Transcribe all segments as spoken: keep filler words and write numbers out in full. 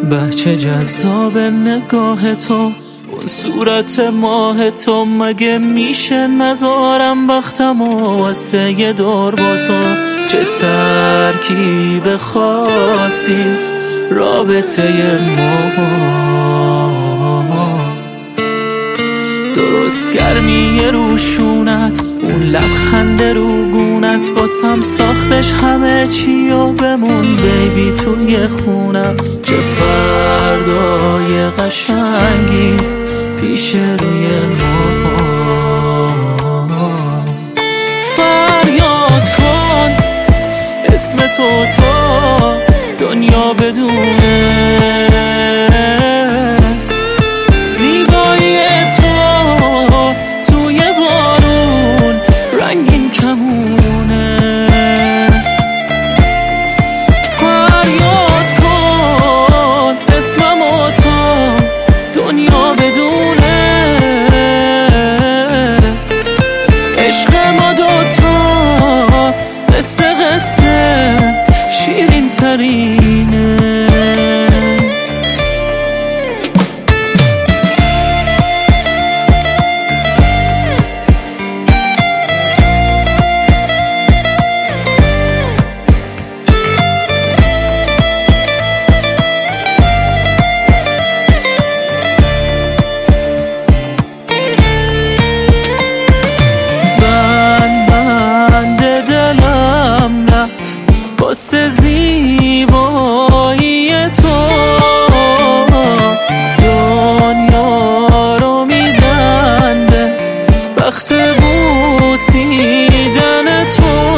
بچه جذاب نگاه تو، اون صورت ماه تو، مگه میشه نذارم وقتم و واسه یه دور با تو؟ چه ترکیب خاصیست رابطه ما، درست گرمی روشونت، اون لبخند رو گونت، باسم ساختش همه چی و بمون بیبی توی خونم. چه فردای قشنگیست پیش روی ما، فریاد کن اسم تو تا دنیا بدونه، زیبایی تو توی بارون رنگین کمونه. فریاد کن اسممو تا دنیا بدونه، عشق ما دوتا مثل قصه شیرین ترینه. واسه زیبایی تو دنیا رو میدن به وقت بوسیدن تو.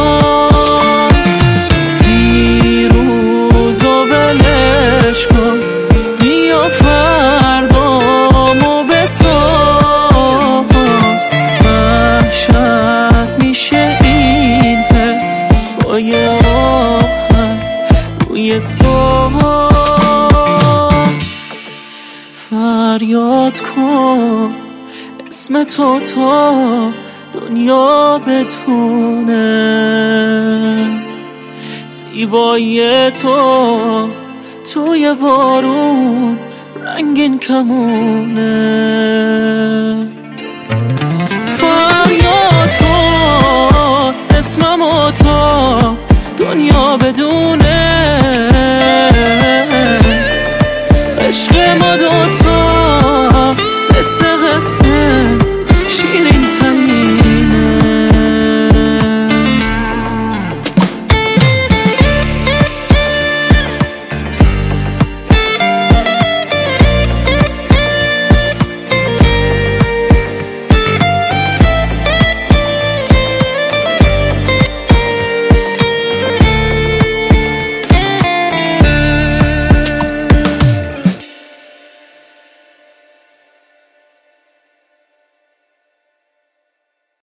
دیروز و ولش کن بیا فردامو بساز، محشر میشه این حس با یه روی ساز. فریاد کن اسم تو تا دنیا بدونه، زیبایی تو توی بارون رنگین کمونه. فریاد کن اسممو تا دنیا بدونه،